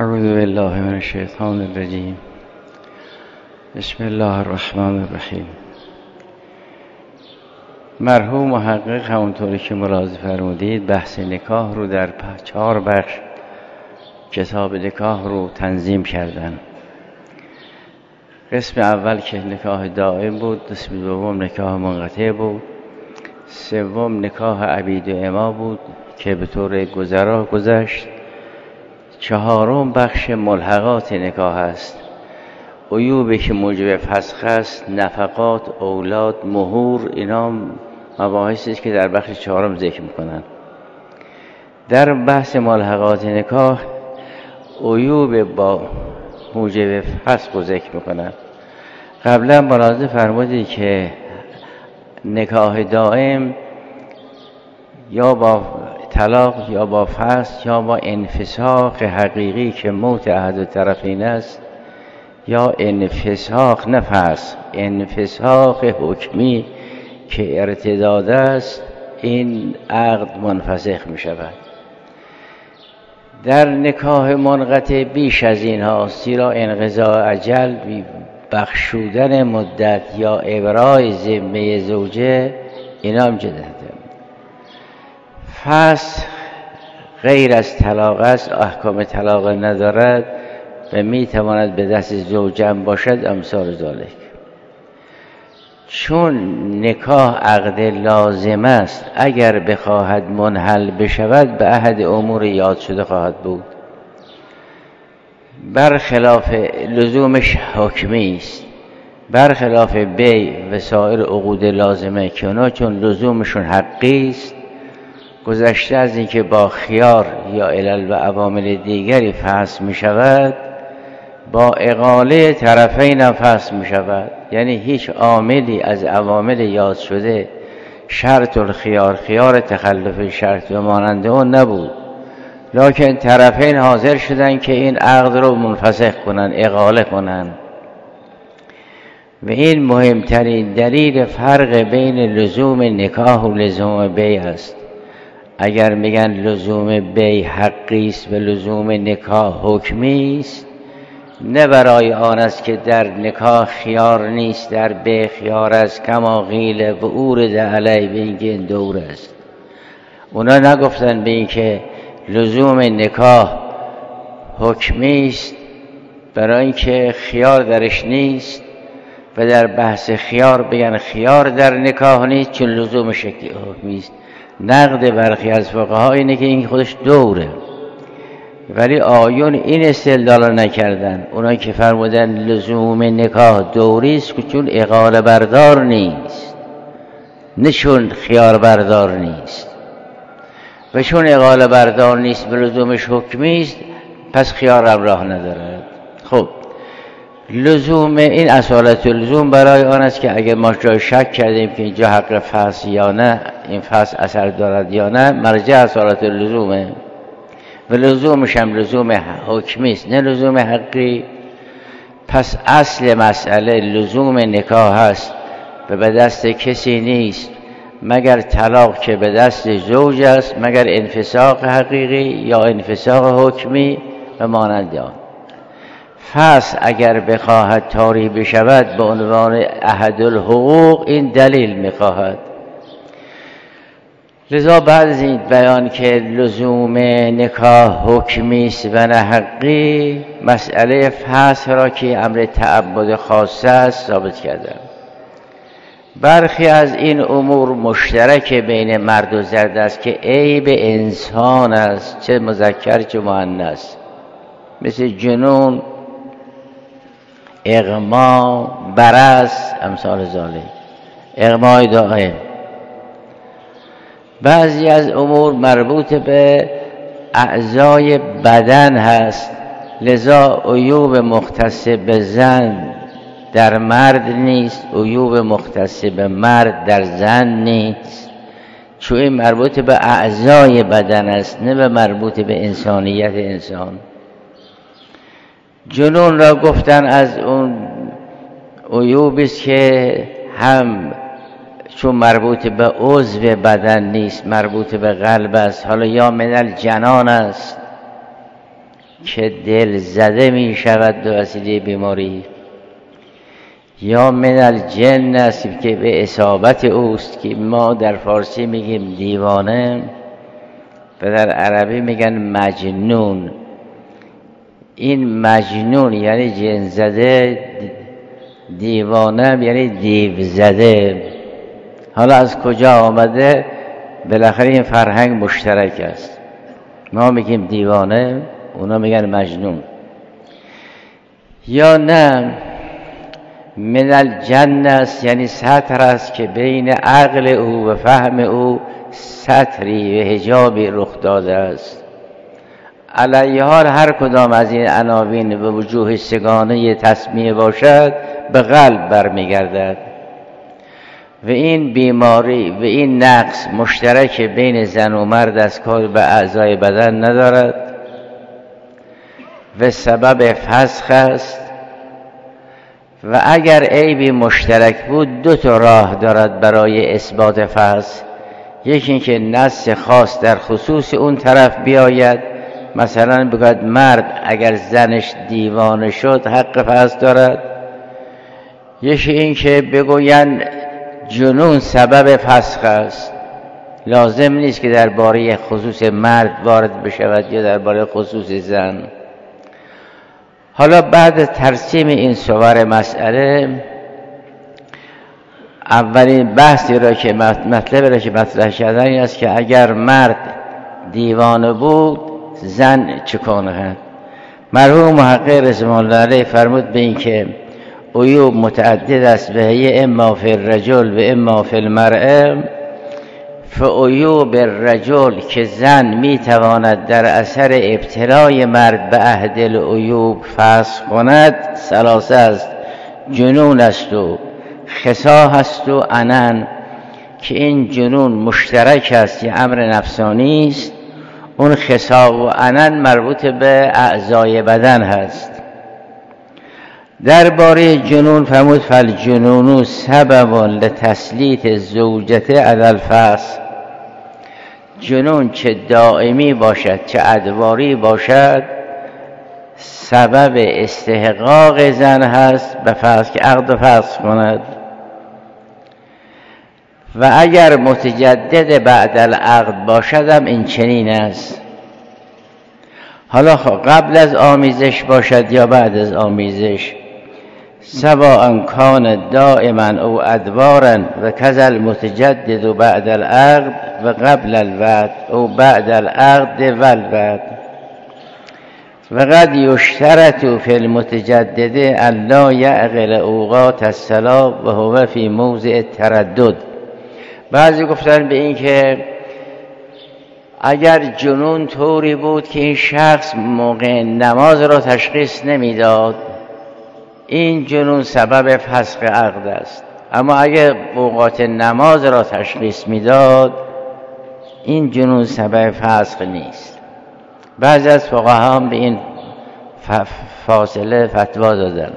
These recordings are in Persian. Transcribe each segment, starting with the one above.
اعوذ بالله من الشیطان الرجیم. بسم الله الرحمن الرحیم. مرحوم محقق همونطوری که ملاحظه فرمودید بحث نکاح رو در 4 بخش کتاب نکاح رو تنظیم کردن. قسم اول که نکاح دائم بود، قسم دوم نکاح منقطع بود، سوم نکاح عبید و اما بود که به طور گذرا گذشت. 4م بخش ملحقات نکاح است. عیوبی که موجب فسخ است، نفقات، اولاد، مهور، اینا مباحثی است که در بخش 4 ذکر میکنن. در بحث ملحقات نکاح عیوب با موجب فسخ رو ذکر میکنن. قبلا ملاحظه فرمودید که نکاح دائم یا با طلاق یا با فسخ یا با انفساخ حقیقی که موت احد الطرفین است، یا انفساخ نه فسخ، انفساخ حکمی که ارتداد است، این عقد منفسخ می شود. در نکاح منقطع بیش از این هاست، زیرا انقضاء اجل، بخشودن مدت یا ابرای ذمه زوجه، اینا هم جدیده. فسخ غیر از طلاق است، احکام طلاق ندارد و می تواند به دست زوجم باشد، امثال ذالک. چون نکاح عقد لازم است، اگر بخواهد منحل بشود به احد امور یاد شده خواهد بود، برخلاف لزومش حکمی است، برخلاف بیع و سایر عقود لازمه که اونا چون لزومشون حقی است، گذشته از اینکه با خیار یا علل و عوامل دیگری فسخ می شود، با اقاله طرفین هم فسخ می شود. یعنی هیچ عاملی از عوامل یاد شده، شرط الخیار، خیار تخلف شرط و ماننده اون نبود، لکن طرفین حاضر شدن که این عقد رو منفسخ کنن، اقاله کنن. و این مهمترین دلیل فرق بین لزوم نکاح و لزوم بیع است. اگر میگن لزوم بیع حقی است و لزوم نکاح حکمی است، نه برای آن است که در نکاح خیار نیست، در بیع خیار است، کما قیل و اورد علی، به اینکه این دور است. اونا نگفتن به اینکه لزوم نکاح حکمی است برای اینکه خیار درش نیست، و در بحث خیار بگن خیار در نکاح نیست چون لزوم شکلی حکمی است. نقد برخی از فقها اینه که این خودش دوره، ولی آیون این استدلال نکردن. اونایی که فرمودن لزوم نکاح دوری است که چون اقاله بردار نیست، نه چون خیار بردار نیست. و چون اقاله بردار نیست به لزومش حکمی است، پس خیار هم راه ندارد. خب لزوم این اصالت لزوم برای آن است که اگر ما جای شک کردیم که اینجا حق فسخ یا نه، این فسخ اثر دارد یا نه، مرجع اصالت لزومه و لزومش هم لزوم حکمی است نه لزوم حقی. پس اصل مسئله لزوم نکاح است و به دست کسی نیست مگر طلاق که به دست زوج است، مگر انفساق حقیقی یا انفساق حکمی و مانند آن. فسخ اگر بخواهد طاری بشود به عنوان احد الحقوق، این دلیل میخواهد. لذا بعد از این بیان که لزوم نکاح حکمی است و نه حقی، مسئله فسخ را که امر تعبد خاص است ثابت کردم. برخی از این امور مشترک بین مرد و زن است که عیب انسان است، چه مذکر چه مؤنث، مثل جنون، اغما، برص، امثال ذالک، اغمای دائم. بعضی از امور مربوط به اعضای بدن هست، لذا عیوب مختص به زن در مرد نیست، عیوب مختص به مرد در زن نیست، چون این مربوط به اعضای بدن است نه به مربوط به انسانیت انسان. جنون را گفتن از اون عیوبی است که هم چون مربوط به عضو بدن نیست، مربوط به قلب است، حالا یا من الجنان است که دل زده می شود به وسیله بیماری، یا من الجن است که به اصابت اوست که ما در فارسی میگیم دیوانه و در عربی میگن مجنون. این مجنون یعنی جن زده، دیوانه یعنی دیو زده. حالا از کجا آمده؟ بالاخره این فرهنگ مشترک است، ما میگیم دیوانه، اونا میگن مجنون. یا نه من الجن است یعنی سطر است که بین عقل او و فهم او سطری و حجابی رخ داده است. علیه حال هر کدام از این عناوین به وجوه سگانه تسمیه باشد به قلب برمیگردد و این بیماری و این نقص مشترک بین زن و مرد است، کار به اعضای بدن ندارد و سبب فسخ است. و اگر عیبی مشترک بود دو تا راه دارد برای اثبات فسخ. یکی اینکه نص خاص در خصوص اون طرف بیاید، مثلا بگوید مرد اگر زنش دیوانه شد حق فسخ دارد. یکی اینکه بگویند جنون سبب فسخ است، لازم نیست که درباره خصوص مرد وارد بشود یا درباره خصوص زن. حالا بعد ترسیم این صور مسئله، اولین بحثی را که مطلبی را که مطرح کردن این است که اگر مرد دیوانه بود زن چه کند؟ مرحوم محقق رضوان الله علیه فرمود به این که عیوب متعدد است و هی اما فی الرجل و اما فی المرأة. فعیوب الرجل که زن میتواند در اثر ابتلای مرد به عهد العیوب فسخ کند ثلاثه است: جنون است و خصاح است و عنن، که این جنون مشترک است، یه امر نفسانی است. اون خصاح و عنن مربوط به اعضای بدن هست. درباره جنون فرمود فالجنون سبب لتسلیط زوجته علی الفسخ. جنون چه دائمی باشد چه ادواری باشد سبب استحقاق زن هست به فسخ، که عقد فسخ کند. و اگر متجدد بعد العقد باشد هم این چنین است. حالا قبل از آمیزش باشد یا بعد از آمیزش، سواء کان دائما او ادوارا و کذا المتجدد بعد العقد و قبل الوعد او بعد العقد و الوعد. و قد یشترط فی المتجدد الا یعقل اوقات الصلاة و هو فی موضع التردد. بعضی گفتن به این که اگر جنون طوری بود که این شخص موقع نماز را تشخیص نمیداد، این جنون سبب فسخ عقد است. اما اگر اوقات نماز را تشخیص میداد، این جنون سبب فسخ نیست. بعضی از فقها هم به این فاصله فتوا دادن.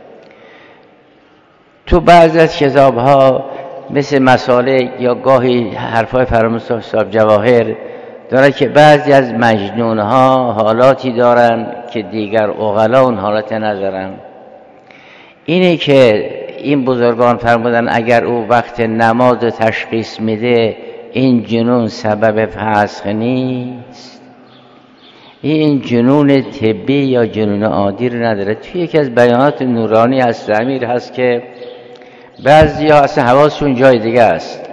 تو بعضی از کتاب‌ها مثل مسالک یا گاهی حرفای فراموش صاحب جواهر داره که بعضی از مجنون‌ها حالاتی دارن که دیگر عقلا اون حالت ندارن. اینه که این بزرگان فرمودن اگر او وقت نماز تشخیص میده این جنون سبب فسخ نیست. این جنون طبی یا جنون عادی رو نداره. توی یکی از بیانات نورانی از امیر هست که بعضی ها اصلا حواسشون جای دیگه است.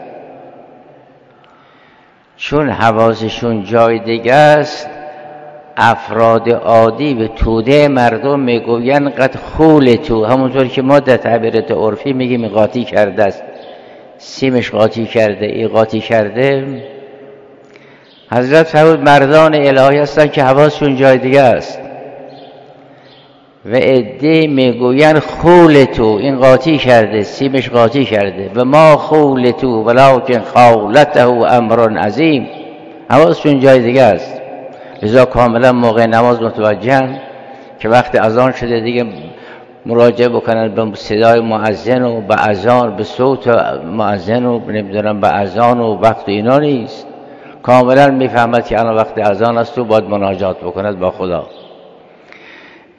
چون حواسشون جای دیگه است، افراد عادی به توده مردم میگوین قد خول تو، همونطور که ما در تعبیرات عرفی میگیم قاطی کرده است، سیمش قاطی کرده، ای قاطی کرده. حضرت فرمود مردان الهی هستن که حواسشون جای دیگه است و عده میگوین خول تو، این قاطی کرده، سیمش قاطی کرده. و ما خول تو ولکن خولته امر عظیم، حواسشون جای دیگه است. لذا کاملا موقع نماز متوجهن که وقت اذان شده دیگه مراجعه بکنن به صدای مؤذن و به اذان، به صوت مؤذن و نمیدونم به اذان و وقت اینا نیست. کاملا میفهمد که الان وقت اذان است و باید مناجات بکند با خدا.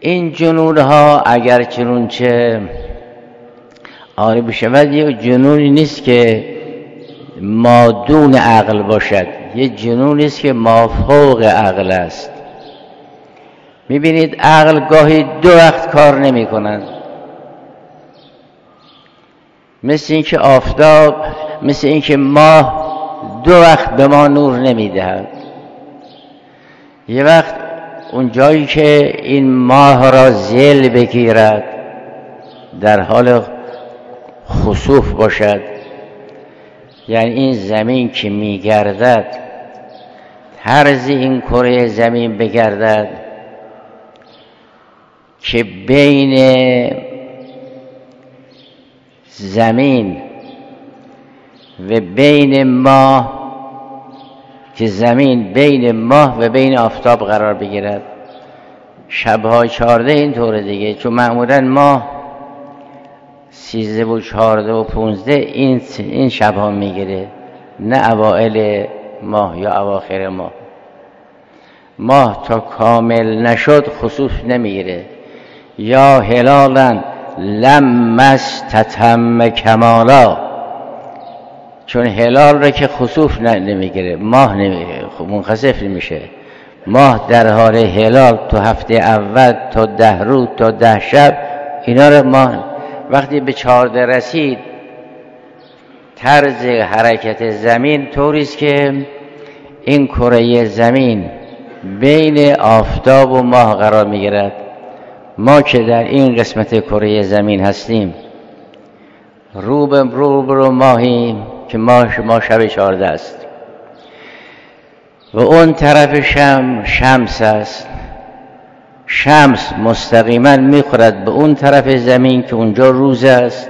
این جنون ها اگر چنونچه آره بشود یه جنونی نیست که مادون عقل باشد، یه جنونی است که مافوق عقل است. میبینید عقل گاهی 2 وقت کار نمی کنند، مثل اینکه آفتاب، مثل اینکه ماه 2 وقت به ما نور نمیدهد. یه وقت اون جایی که این ماه را ذیل بگیرد در حال خسوف باشد، یعنی این زمین که میگردد طرز این کره زمین بگردد که بین زمین و بین ماه، که زمین بین ماه و بین آفتاب قرار بگیرد. شب‌های 14 این طوره دیگه، چون معمولاً ماه 13 و 14 و 15 این شب‌ها میگیره، نه اوائل ماه یا اواخر ماه. ماه تا کامل نشد خسوف نمیگیره. یا هلالا لم استتم کمالا، چون هلال را که خسوف نمیگیره، ماه نمیگیره، منخسف نمیشه. ماه در حال هلال تو هفته اول تا 10 روز تا 10 شب اینا را ماه وقتی به 14 رسید، طرز حرکت زمین طوریست که این کره زمین بین آفتاب و ماه قرار میگیرد. ما که در این قسمت کره زمین هستیم رو ماهیم که ما شب 14 است و اون طرف شمس است. شمس مستقیما میخورد به اون طرف زمین که اونجا روز است.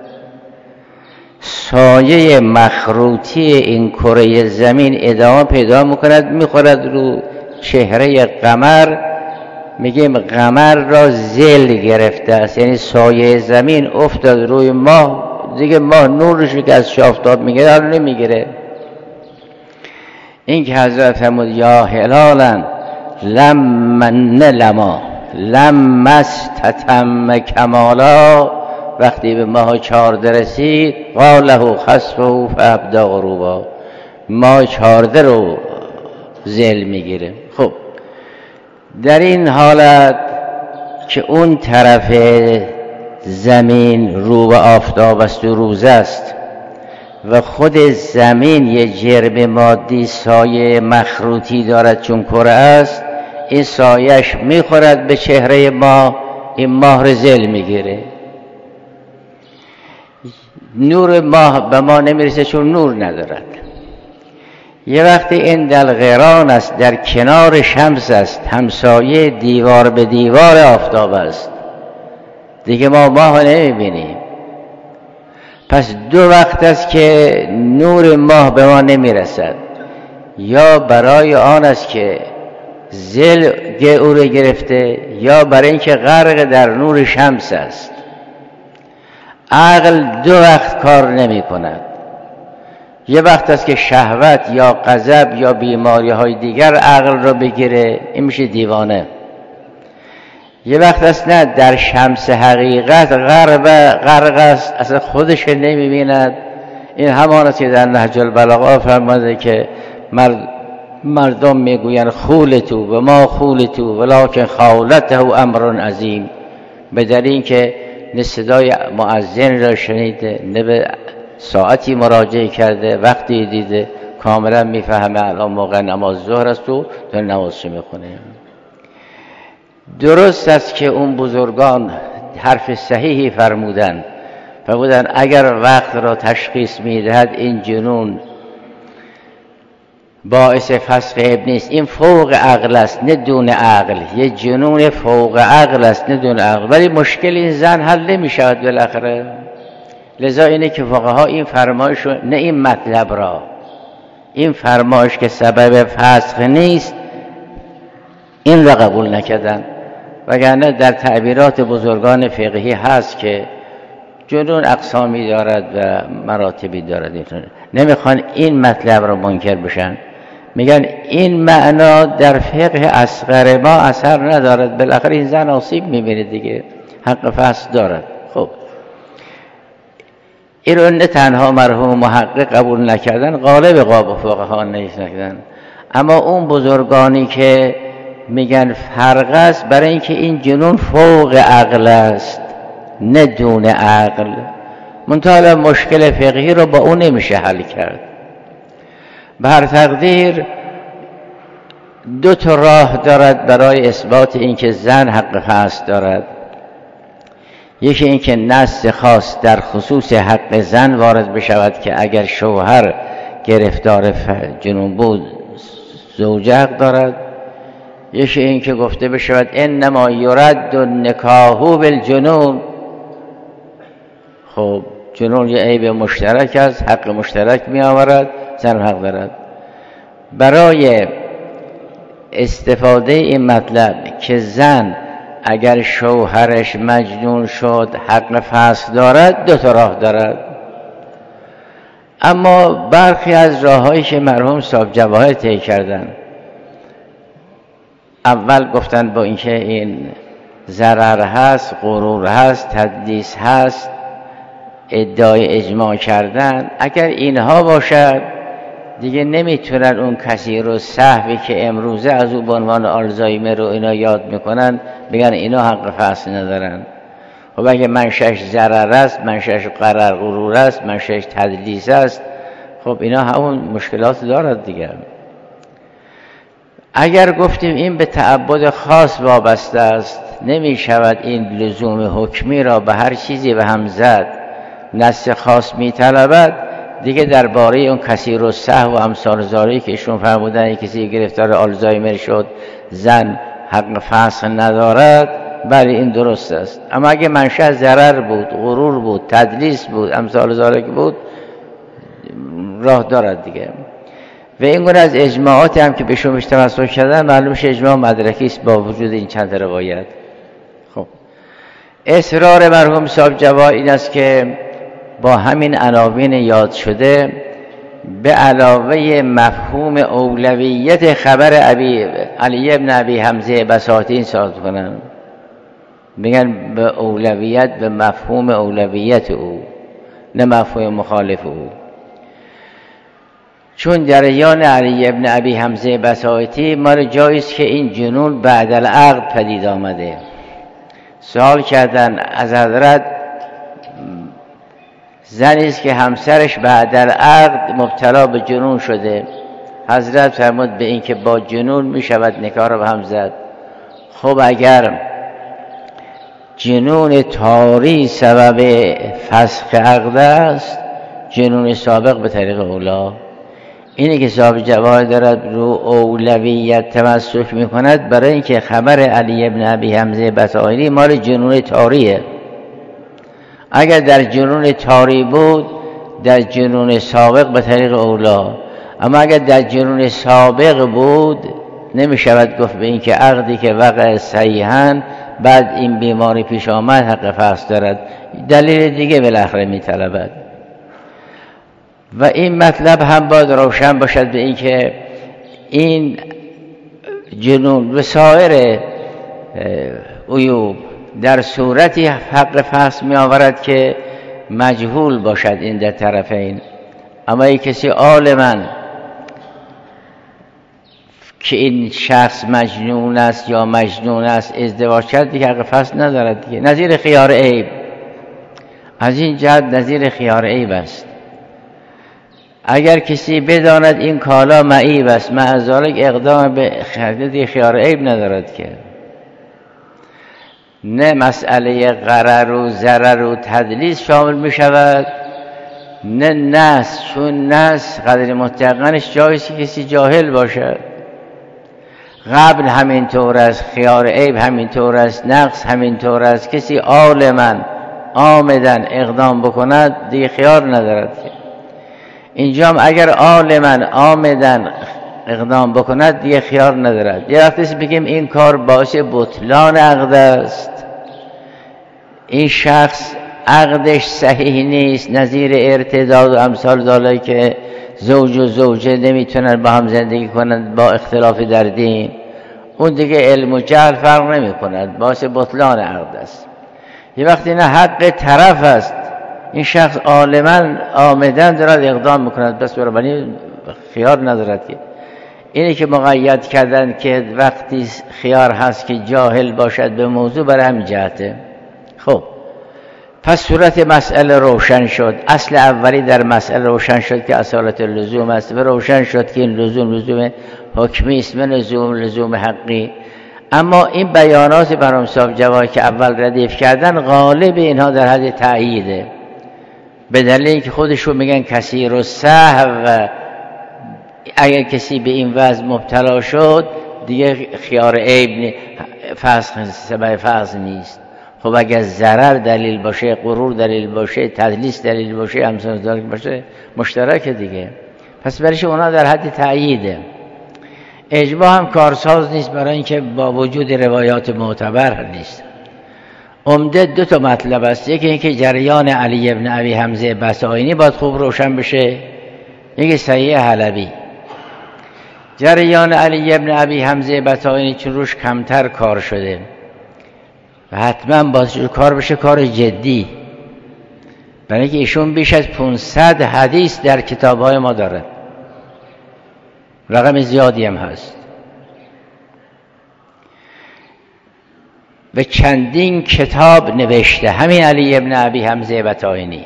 سایه مخروطی این کره زمین ادامه پیدا میکند، میخورد رو چهره قمر. میگیم قمر را ذیل گرفته است، یعنی سایه زمین افتاد روی ماه، دیگه ماه نورش که از آفتاب میگیره رو نمیگیره. این که حضرت فرمود یا هلالا لم استتم کمالا، وقتی به ماه 14 رسید قال له خسفه فابدا غروبا، ماه 14 رو ذیل میگیره. خب در این حالت که اون طرف زمین رو به آفتاب است و روز است و خود زمین یه جرم مادی سایه مخروطی دارد چون کره است، این سایش میخورد به چهره ماه، این ماه رو ذیل میگیره. نور ماه به ما نمیرسه چون نور ندارد. یه وقتی این در قران است، در کنار شمس است، همسایه دیوار به دیوار آفتاب است، دیگه ما ماه نمیبینیم. پس 2 وقت است که نور ماه به ما نمیرسد، یا برای آن است که ذیل او رو گرفته، یا برای اینکه غرق در نور شمس است. عقل 2 وقت کار نمی کند. یه وقت است که شهوت یا غضب یا بیماری های دیگر عقل را بگیره، این میشه دیوانه. یه وقت است نه، در شمس حقیقت غرق است، اصلا خودش نمی بیند. این همان است که در نهج البلاغه فرموده که مردم میگویند خولتو و ما خولتو ولکن خولته امر عظیم، به دلیل اینکه نه صدای مؤذن را شنیده، نه به ساعتی مراجعه کرده، وقتی دیده کاملا میفهمه الان موقع نماز ظهر است و داره نمازش میخونه. درست است که اون بزرگان حرف صحیحی فرمودن اگر وقت را تشخیص میدهد این جنون باعث فسق ابن نیست، این فوق عقل است نه دون عقل، یه جنون فوق عقل است نه دون عقل. ولی مشکل این زن حل نمی شود بالاخره. لذا اینه که فقها این فرمایش نه این مطلب را، این فرمایش که سبب فسق نیست، این را قبول نکردن. وگرنه در تعبیرات بزرگان فقهی هست که جنون اقسامی دارد و مراتبی دارد، نمیخوان این مطلب را منکر بشن. میگن این معنا در فقه اصغر ما اثر ندارد، بالاخره این زن آسیب میبینه دیگه، حق فحص دارد. خب این رو نه تنها مرحوم محقق قبول نکردن، غالب فقها نکردن، اما اون بزرگانی که میگن فرق است، برای اینکه این جنون فوق عقل است نه دون عقل، منتها مشکل فقهی رو با اون نمیشه حل کرد. بر تقدیر دو تا راه دارد برای اثبات اینکه زن حق فحص دارد. یکی اینکه نص خاص در خصوص حق زن وارد بشود که اگر شوهر گرفتار جنون بود زوجه حق دارد. یکی اینکه گفته بشود انما یرد النکاح بالجنون، خب جنون یه عیب مشترک است، حق مشترک می آورد، زن حق دارد. برای استفاده این مطلب که زن اگر شوهرش مجنون شد حق فحص دارد، دو تا راه دارد. اما برخی از راههایی که مرحوم صاحب جواهر طی کردن، اول گفتن با اینکه این ضرر هست، غرور هست، تدلیس هست، ادعای اجماع کردن، اگر اینها باشد دیگه نمیتونن اون کسی رو سهوی که امروزه از او به عنوان آلزایمر رو اینا یاد میکنن بگن اینا حق فحص ندارن. خب اگه منشأش ضرر است، منشأش غرور است، منشأش تدلیس است، خب اینا همون مشکلات دارد دیگه. اگر گفتیم این به تعبد خاص وابسته است، نمی شود این لزوم حکمی را به هر چیزی به هم زد، نص خاص می طلبد، دیگه درباره اون کسی رو سهو و امثال زاری که ایشون فرمودن کسی گرفتار آلزایمر شد زن حق فحص ندارد، بله این درست است. اما اگه منشأ ضرر بود، غرور بود، تدلیس بود، امثال زاری بود، راه دارد دیگه. و این گونه از اجماعاتی هم که بهشون تمسک کردن معلوم شه اجماع مدرکی است با وجود این چند روایت. خب اصرار مرحوم صاحب جواهر این است که با همین عناوین یاد شده به علاوه مفهوم اولویت خبر علی ابن ابی حمزه بساطی این صادر کنن، میگن به اولویت، به مفهوم اولویت او، نه مفهوم مخالف او. چون جریان علی ابن ابی حمزه بساطی مال جاییست که این جنون بعد العقد پدید آمده. سوال کردن از حضرت زنی است که همسرش بعد العقد مبتلا به جنون شده، حضرت فرمود به این که با جنون می شود نکاح را به هم زد. خب اگر جنون طاری سبب فسخ عقد است، جنون سابق به طریق اولا. اینی که صاحب جواهر دارد رو اولویت تمسک می کند برای اینکه خبر علی ابن ابی حمزه بساطی مال جنون طاریه. اگر در جنون طاری بود در جنون سابق به طریق اولا، اما اگر در جنون سابق بود نمی شود گفت به این که عقدی که وقع صحیحاً بعد این بیماری پیش آمد حق فحص دارد، دلیل دیگه بالاخره می طلبد. و این مطلب هم باید روشن باشد به این که این جنون و سایر عیوب در صورتی حق فحص می آورد که مجهول باشد این در طرفین. اما یک کسی عالماً که این شخص مجنون است یا مجنون است ازدواج کرد دیگه حق فحص ندارد دیگه. نظیر خیار عیب، از این جهت نظیر خیار عیب است. اگر کسی بداند این کالا معیب است، معذالک اقدام به خرید خیار عیب ندارد که. نه مسئله غرر و ضرر و تدلیس شامل می شود، نه نس، چون نس قدر مطلقاًش جایست که کسی جاهل باشد. قبل همین طور است، خیار عیب همین طور است، نقص همین طور است. کسی عالماً عامداً اقدام بکند دیگه خیار ندارد. اینجا هم اگر عالماً عامداً اقدام بکند دیگه خیار ندارد. یه وقتی بگیم این کار باعث بطلان عقد است، این شخص عقدش صحیح نیست، نظیر ارتداد و امثال ذالک که زوج و زوجه نمیتونن با هم زندگی کنند با اختلاف در دین، اون دیگه علم و جهل فرق نمی کند، باعث بطلان عقد است. یه وقتی نه حق طرف است، این شخص عالما آمدن دارد اقدام میکند، بس برای خیار ندارد که اینی که مقید کردن که وقتی خیار هست که جاهل باشد به موضوع، برای همین جهته. خب پس صورت مسئله روشن شد، اصل اولی در مسئله روشن شد که اصالت اللزوم است و روشن شد که این لزوم حکمی است و لزوم حقی. اما این بیانات برام صاحب جواهر که اول ردیف کردن، غالب اینها در حد تأییده، به دلیل اینکه خودشون میگن کثیر السهو و اگر کسی به این وضع مبتلا شد دیگه خیار عیب سبب فسخ نیست. خب اگر ضرر دلیل باشه، غرور دلیل باشه، تدلیس دلیل باشه، همسان دلیل باشه، مشترک دیگه. پس برایش اونا در حد تأییده. اجماع هم کارساز نیست، برای اینکه با وجود روایات معتبر نیست. عمده دو تا مطلب است، یکی اینکه جریان علی ابن ابی حمزه بسطامی باید خوب روشن بشه، یکی صحیح حلبی. جریان علی ابن ابی حمزه بسطامی چون روش کمتر کار شده و حتما باید کار بشه، کار جدی، برای اینکه ایشون بیش از 500 حدیث در کتاب‌های ما داره، رقم زیادی هم هست و چندین کتاب نوشته همین علی ابن ابی حمزه بطاینی.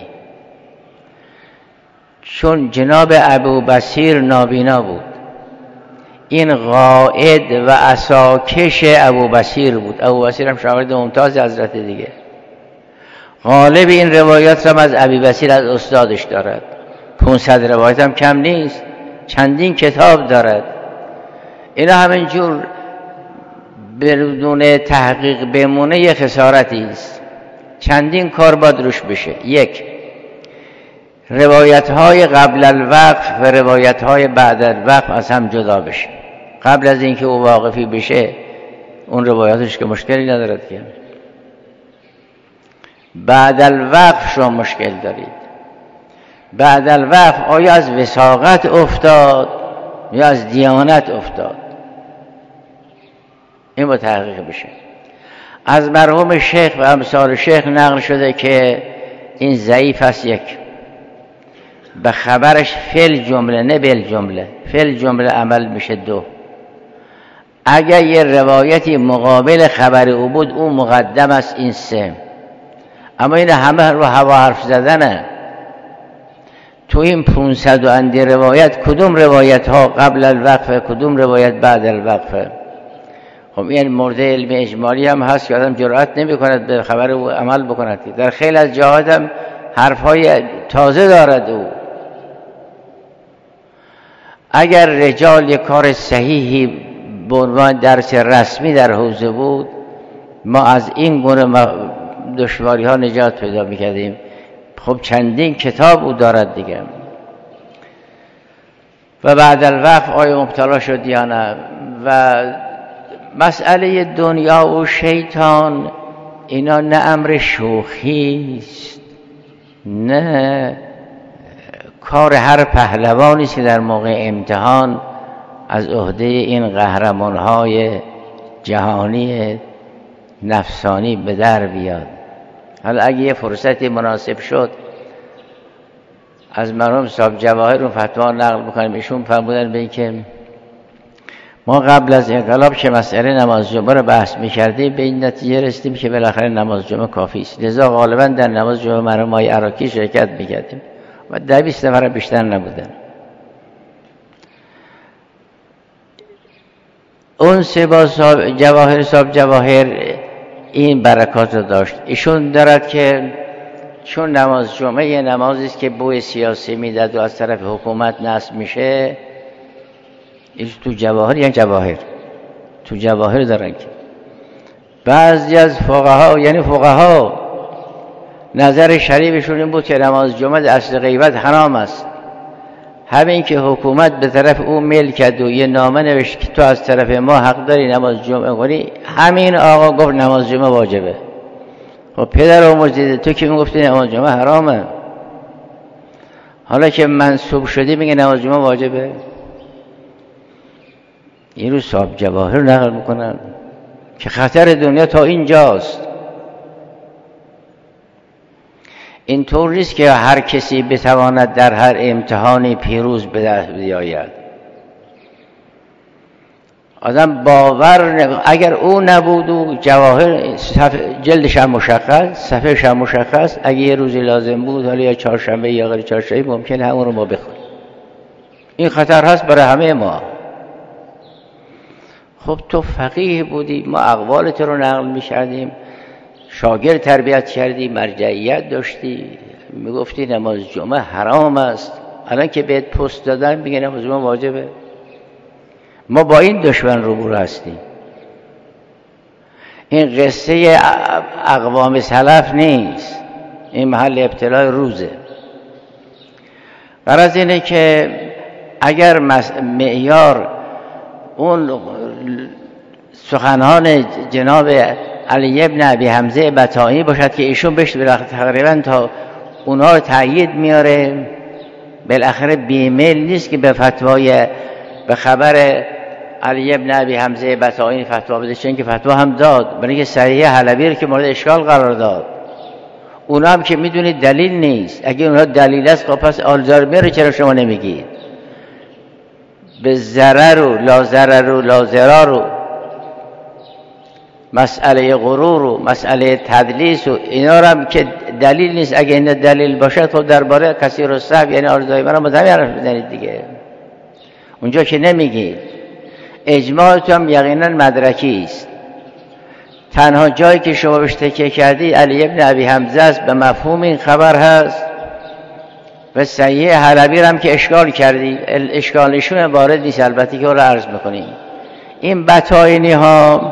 چون جناب ابو بصیر نابینا بود، این قائد و عصاکش ابو بصیر بود. ابو بصیر هم شاگرد ممتاز حضرت دیگه. غالب این روایات هم از ابی بصیر از استادش دارد. 500 روایت هم کم نیست، چندین کتاب دارد. اینا همینجور بدون تحقیق بمونه یه خسارتی است. چندین کار باید روش بشه. یک، روایت‌های قبل الوقف و روایت‌های بعد الوقف از هم جدا بشه. قبل از اینکه او واقفی بشه اون روایاتش که مشکلی ندارد که. بعد الوقف شما مشکل دارید. بعد الوقف آیا از وثاقت افتاد یا از دیانت افتاد؟ این با تحقیق بشه. از مرحوم شیخ و امثال شیخ نقل شده که این ضعیف است. یک، به خبرش فل جمله نه بل جمله، فل جمله عمل میشه. دو، اگر یه روایتی مقابل خبر او بود او مقدم است. این سه. اما این همه رو هوا حرف زدنه. تو این 500 و اندی روایت کدوم روایت ها قبل الوقف، کدوم روایت بعد الوقف؟ خب این مورد علم اجمالی هم هست که آدم جرأت نمی کند به خبر او عمل بکند. در خیلی از جهات هم حرف های تازه دارد او. اگر رجال یک کار صحیحی به عنوان درس رسمی در حوزه بود، ما از این گونه دشواری ها نجات پیدا میکردیم. خب چندین کتاب او دارد دیگه. و بعد الوقف آیا مبتلا شد یا نه؟ و مسئله دنیا و شیطان اینا نه امر شوخی است، نه کار هر پهلوانی است که در موقع امتحان از عهده این قهرمان‌های جهانی نفسانی به در بیاد. حالا اگه یه فرصتی مناسب شد از مرحوم صاحب جواهر رو فتوا نقل بکنیم. ایشون فرمودن به این که ما قبل از انقلاب که مسئله نماز جمعه رو بحث می‌کردیم به این نتیجه رسیدیم که بالاخره نماز جمعه کافی است. لذا غالبا در نماز جمعه مرحومای عراقی شرکت می‌کردیم و 20 نفر بیشتر نبودن. اون سه با صاحب جواهر این برکات رو داشت. ایشون دارد که چون نماز جمعه یه نمازی است که بوی سیاسی میداد و از طرف حکومت نصب میشه، این تو جواهر یعنی جواهر تو جواهر دارن که بعضی از فقها، یعنی فقها نظر شریفشون این بود که نماز جمعه اصل غیبت حرام است. همین که حکومت به طرف او میل کرد و یه نامه نوشت که تو از طرف ما حق داری نماز جمعه کنی، همین آقا گفت نماز جمعه واجبه. خب پدر آموزیده تو که میگفتی نماز جمعه حرامه. حالا که منصوب شده میگه نماز جمعه واجبه. این رو صاحب جواهر نقل میکنن که خطر دنیا تا اینجاست. اینطور نیست که هر کسی بتواند در هر امتحانی پیروز به دست بیاید. آدم باور اگر او نبود و جواهر جلدش هم مشخص، صفحه‌ش هم مشخص، اگه یه روزی لازم بود حالا یا چهارشنبه یا غیر چهارشنبه ممکنه همون رو ما بخونیم. این خطر هست برای همه ما. خب تو فقیه بودی، ما اقوالت رو نقل می‌کردیم، شاگرد تربیت کردی، مرجعیت داشتی، میگفتی نماز جمعه حرام است، الان که بهت پست دادن میگه نماز جمعه واجبه. ما با این دشمن روبرو هستیم. این قصه اقوام سلف نیست، این محل ابتلای روزه. غرض اینه که اگر معیار اون سخنان جناب علی ابن ابی حمزه بطائینی باشد که ایشون بهش تقریبا تا اونها رو تأیید میاره، بالاخره بیمیل نیست که به فتوای به خبر علی ابن ابی حمزه بطائینی فتوا بده، چون که فتوا هم داد، برای اینکه صحیح حلبی رو که مورد اشکال قرار داد. اونا هم که میدونید دلیل نیست. اگه اونها دلیل است خب پس آلزایمر رو چرا شما نمیگید؟ به ضرر و لا ضرر و لا ضرر و مسئله غرور و مسئله تدلیس و اینا رو هم که دلیل نیست. اگه این دلیل باشه خب درباره کثیر الصحب یعنی آلزایمر هم مدام حرف بزنید دیگه. اونجا که نمیگید. اجماعتون هم یقینا مدرکی است. تنها جایی که شما بهش تکیه کردی علی ابن ابی حمزه است، به مفهوم این خبر هست، و صحیح حلبی هم که اشکال کردی، اشکالشون وارد نیست البته که رو عرض میکنیم. این بطائینی ها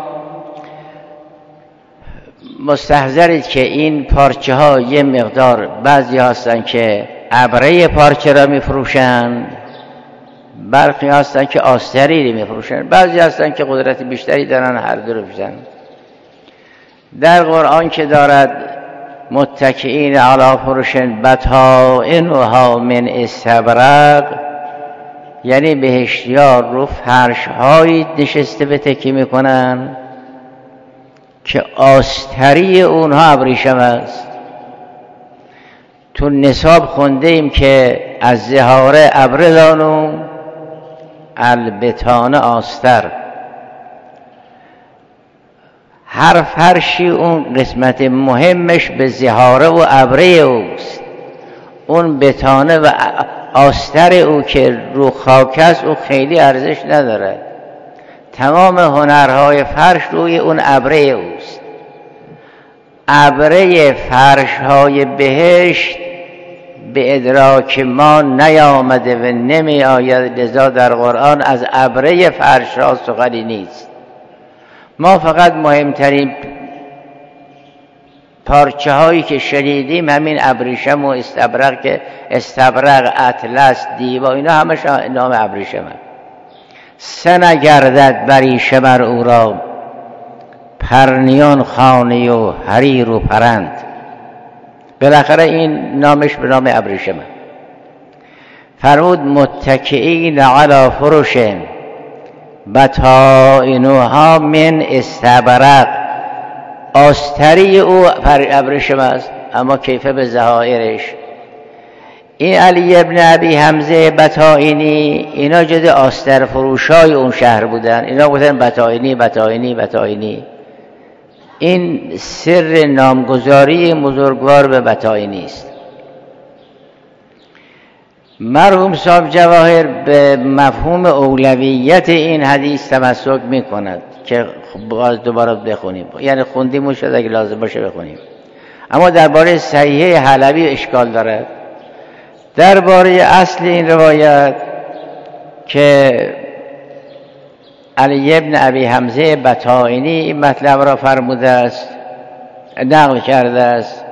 مستحضرید که این پارچه ها یه مقدار، بعضی هستن که ابره پارچه را میفروشن، برخی هستن که آستری را میفروشن، بعضی هستن که قدرت بیشتری دارن هر دو رو بزنن. در قرآن که دارد متکئین علی فرش بطائنها من استبرق، یعنی بهشتیار رو فرش هایی نشسته به تکیه میکنن که آستری اونها ابریشم است. تو نصاب خونده ایم که از زهاره ابردانو البتان آستر، هر فرشی اون قسمت مهمش به زهاره و ابره اوست، اون بتانه و آستر او که رو خاک است او خیلی ارزش نداره. تمام هنرهای فرش روی اون ابره اوست. ابره فرشهای بهشت به ادراک ما نیامده و نمی آید، لذا در قرآن از ابره فرش ها سخنی نیست. ما فقط مهمترین پارچه هایی که شنیدیم همین ابریشم و استبرق، که استبرق، اطلس، دیبا، اینا همش نام ابریشم هست. سنگردد بریشمر او را پرنیان خانه و حریر و پرند. بالاخره این نامش به نام ابریشم. فرمود متکئین علی فرش بطائنها من استبرق، آستری او ابریشم است اما کیفه به ظاهرش. این علی ابن ابی حمزه بطائینی اینا جز آستر فروشای اون شهر بودن، اینا گفتن بطائینی بطائینی بطائینی. این سر نامگذاری بزرگوار به بطائینی است. مرحوم صاحب جواهر به مفهوم اولویت این حدیث تمسک می کند که باز دوباره بخونیم، یعنی خوندیم و شد اگه لازم باشه بخونیم. اما درباره صحیح حلبی اشکال دارد. درباره اصل این روایت که علی ابن ابی حمزه بطائینی این مطلب را فرموده است، نقل کرده است.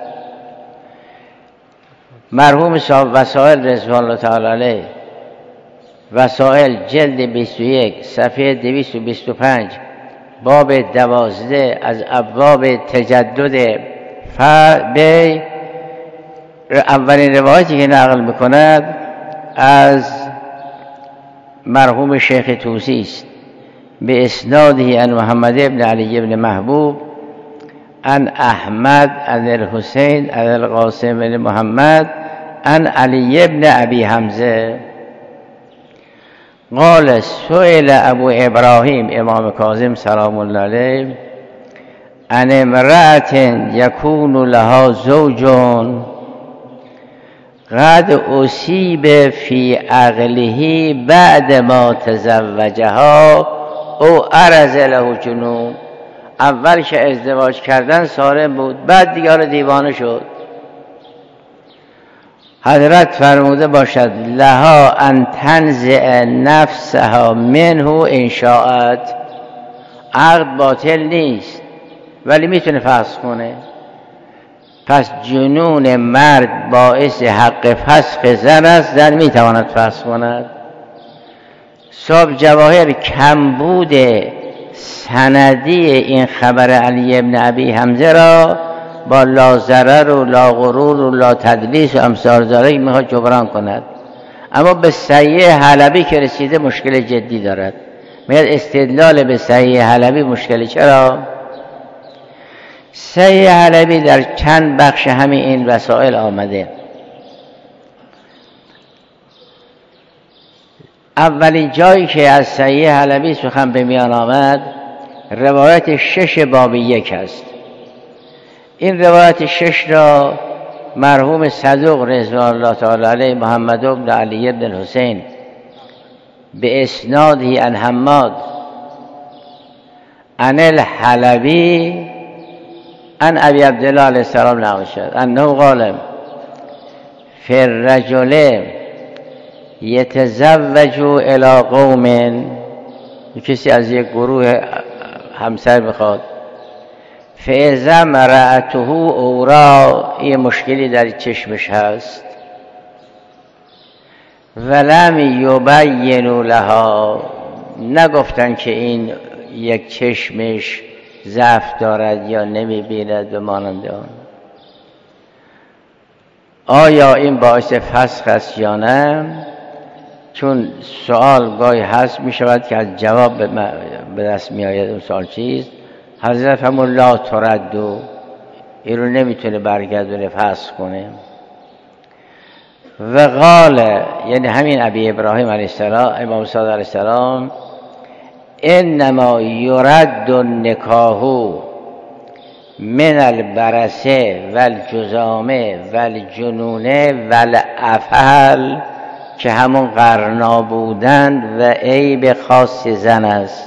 مرحوم صاحب وسائل رضوان الله تعالی علیه، وسائل جلد 21 صفحه 225 باب 12 از ابواب تجدد بی اولین روایتی که نقل میکند از مرحوم شیخ طوسی است به اسناده عن محمد ابن علی ابن محبوب عن احمد عن الحسین عن القاسم بن محمد عن علی ابن ابی حمزه قال سئل ابو ابراهیم امام کاظم سلام الله علیه عن امرأة یکون لها زوج قد اصیب فی عقله بعد ما تزوجها او عرض له جنون. اول که ازدواج کردن سالم بود، بعد دیگر دیوانه شد. حضرت فرموده باشد لها ان تنزع نفسها منه ان شاءت. عقد باطل نیست ولی میتونه فسخ کنه. پس جنون مرد باعث حق فسخ زن است، زن میتواند فسخ کند. صاحب جواهر کمبود سندی این خبر علی ابن ابی حمزه را با لا ضرر و لا غرور و لا تدلیس و امثال ذالک میخواد جبران کند، اما به صحیح حلبی که رسیده مشکل جدی دارد. میاد استدلال به صحیح حلبی مشکلی. چرا؟ صحیح حلبی در چند بخش همین این وسائل آمده. اولین جایی که از صحیح حلبی سخن به میان آمد روایت 6 باب 1 است. این روایت 6 را مرحوم صدوق رضوان الله تعالی علیه محمد بن علی بن الحسین به اسناده عن حماد عن الحلبی عن ابی عبدالله علیه السلام نقل شد انه قال فی الرجل یتزوج الی قوم، کسی از یک گروه همسر میخواد، فاذا امرأته اورا، یه مشکلی در چشمش هست، ولم یبین لها، نگفتن که این یک چشمش ضعف دارد یا نمیبیند و مانند آن، آیا این باعث فسخ است یا نه؟ چون سوال گاهی هست می شود که از جواب به دست می آید اون سوال چیست؟ حضرت فرمود لا تردو، این رو نمیتونه برگردونه فسخ کنه. و قال، یعنی همین ابی ابراهیم علیه السلام، امام صادق علیه السلام، انما یرد النکاح من البرسه والجذام والجنون والافعل، که همون قرنا بودند و عیب خاص زن است.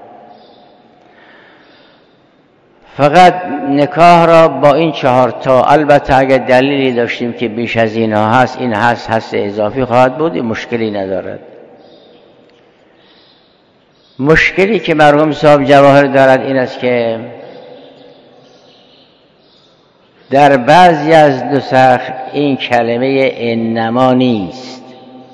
فقط نکاح را با این 4 تا، البته اگر دلیلی داشتیم که بیش از اینها هست، این هست اضافی خواهد بود، این مشکلی ندارد. مشکلی که مرحوم صاحب جواهر دارد این است که در بعضی از نسخ این کلمه انما نیست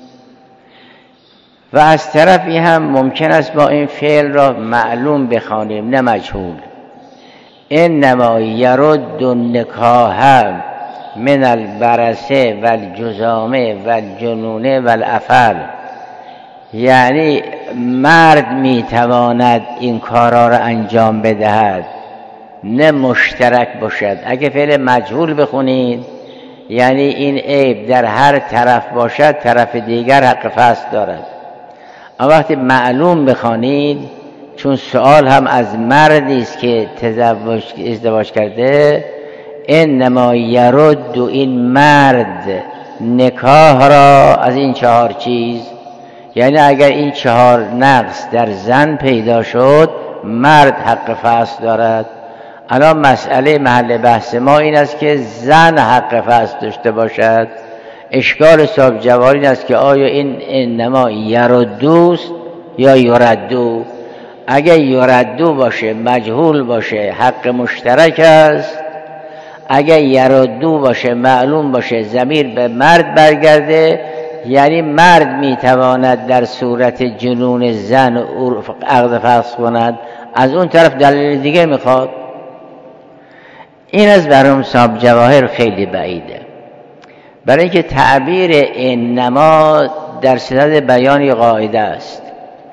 و از طرفی هم ممکن است با این فعل را معلوم بخوانیم نه مجهول. انما یرد النکاح من البرسه والجذام والجنون والافعل، یعنی مرد میتواند این کارا را انجام بدهد، نه مشترک باشد. اگه فعل مجهول بخونید یعنی این عیب در هر طرف باشد، طرف دیگر حق فسخ دارد. اما وقتی معلوم بخوانید، چون سوال هم از مردی است که ازدواج کرده، انما یرد، این مرد نکاح را از این 4 چیز، یعنی اگر این 4 نقص در زن پیدا شد، مرد حق فسخ دارد. الان مسئله محل بحث ما این است که زن حق فسخ داشته باشد. اشکال صاحب جواهر این است که آیا این انما یردوست یا یردو؟ اگر یردو باشه، مجهول باشه، حق مشترک است. اگر یردو باشه، معلوم باشه، ضمیر به مرد برگرده، یعنی مرد میتواند در صورت جنون زن عقد فسخ کند. از اون طرف دلیل دیگه میخواد. این از برام صاحب جواهر خیلی بعیده. برای اینکه تعبیر انما در صدد بیان قاعده است.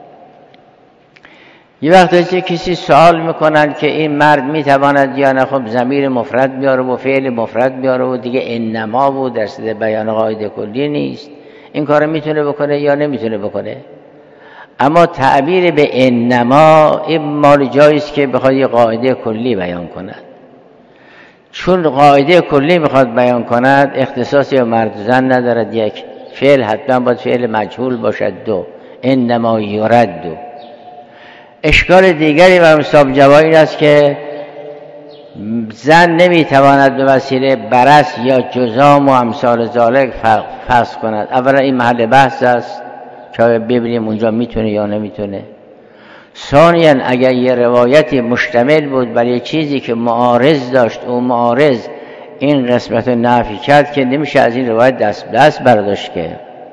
یه وقت کسی سوال میکنن که این مرد میتواند یا نه، خب ضمیر مفرد بیاره و فعل مفرد بیاره و دیگه انما بود در صدد بیان قاعده کلی نیست، این کار میتونه بکنه یا نمیتونه بکنه؟ اما تعبیر به انما این مال جاییست که بخواد یه قاعده کلی بیان کند. چون قاعده کلی میخواد بیان کند اختصاصی به مرد و زن ندارد. یک، فعل حتما باید فعل مجهول باشد. دو، انما یرد. دو، اشکال دیگری و صاحب جواب این است که زن نمیتواند به وسیله برس یا جذام و امثال ذالک فسخ کند. اولا این محل بحث است که ببینیم اونجا میتونه یا نمیتونه. ثانیاً اگر یه روایتی مشتمل بود بر یه چیزی که معارض داشت، اون معارض این قسمت نفی کرد که نمیشه از این روایت دست برداشت. که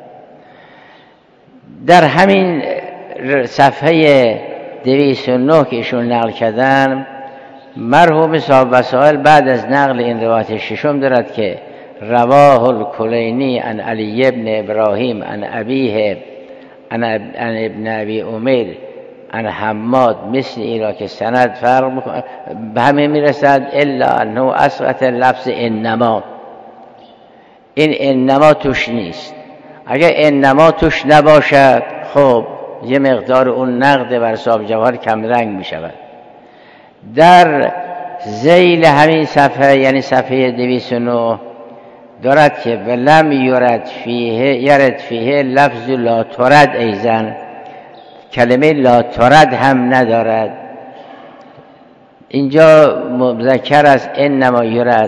در همین صفحه 209 که ایشون نقل کردن، مرحوم صاحب وسائل بعد از نقل این روایت ششم دارد که رواه الکلینی عن علی ابن ابراهیم عن ابیه عن ابن ابی عمر عن حماد مثل ایرا که سند فرق به همه میرسد، الا انه اسقط لفظ انما. این انما توش نیست. اگر انما توش نباشد خب یه مقدار اون نقد بر صاحب جواهر کم رنگ می شود. در ذیل همین صفحه یعنی صفحه 209 دارد که ولم یرد فیه لفظ لا ترد ایزن، کلمه لا ترد هم ندارد. اینجا مذکر است انما یرد،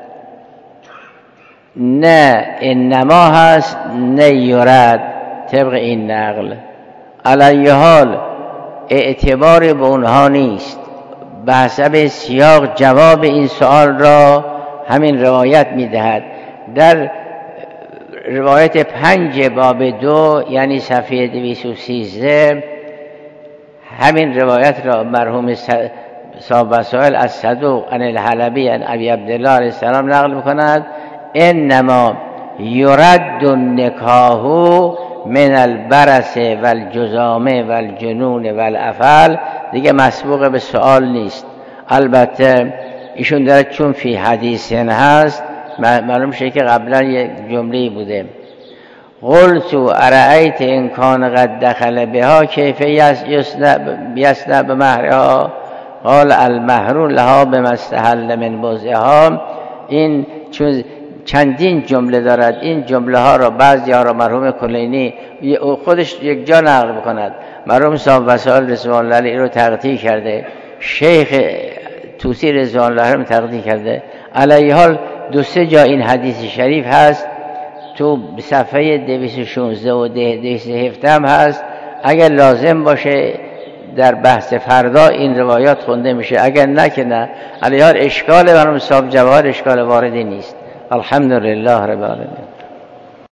نه انما هست نه یرد طبق این نقل. علی حال اعتبار به اونها نیست. به حسب سیاق جواب این سوال را همین روایت میدهد. در روایت 5 باب 2 یعنی صفحه 213 همین روایت را مرحوم صاحب وسائل از صدوق عن الحلبی عن ابی عبدالله علیه السلام نقل میکند انما یرد النکاح من البرس والجذام والجنون والافعال. دیگه مسبوق به سوال نیست. البته ایشون داره چون فی حدیثن هست معلوم شده که قبلا یک جمله‌ای بوده قلت ارأیت ان کان قد دخل بها کیف یصنع بمهرها قال المهر لها بما استحل من بضعها. این چون چندین جمله دارد، این جمله ها را بعضی ها را مرحوم کلینی خودش یک جا نقل بکند. مرحوم صاحب وسائل رضوان الله علیه رو تقطیع کرده، شیخ طوسی رضوان الله علیه تقطیع کرده. علیه حال 2-3 جا این حدیث شریف هست، تو صفحه 216 و 217 هم هست. اگر لازم باشه در بحث فردا این روایات خونده میشه، اگر نه که نه. علیه حال اشکال مرحوم صاحب جواهر اشکال واردی نیست. الحمدلله رب العالمین.